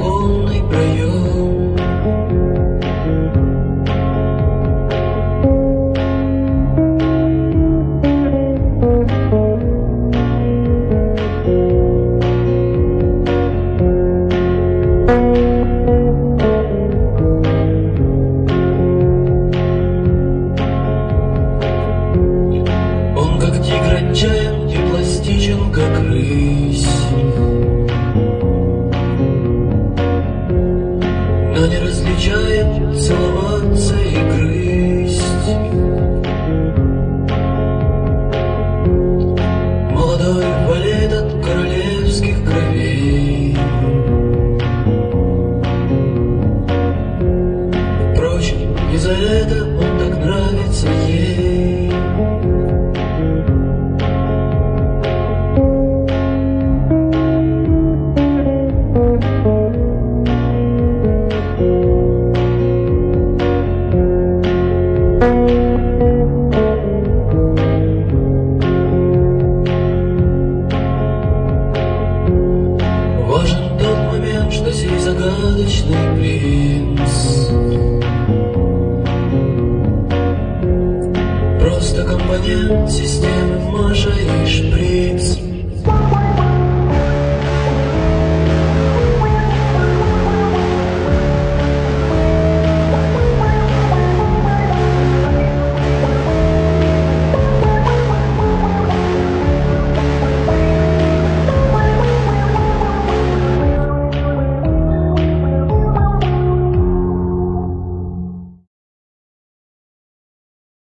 оконный проем. Он как тигр отчаян и пластичен, как рысь, но не различает целоваться и грызть. Молодой болеет от королевских кровей. Впрочем, не за это он так нравится ей. Важен тот момент, что сей загадочный принц просто компонент системы Маша и Шприц.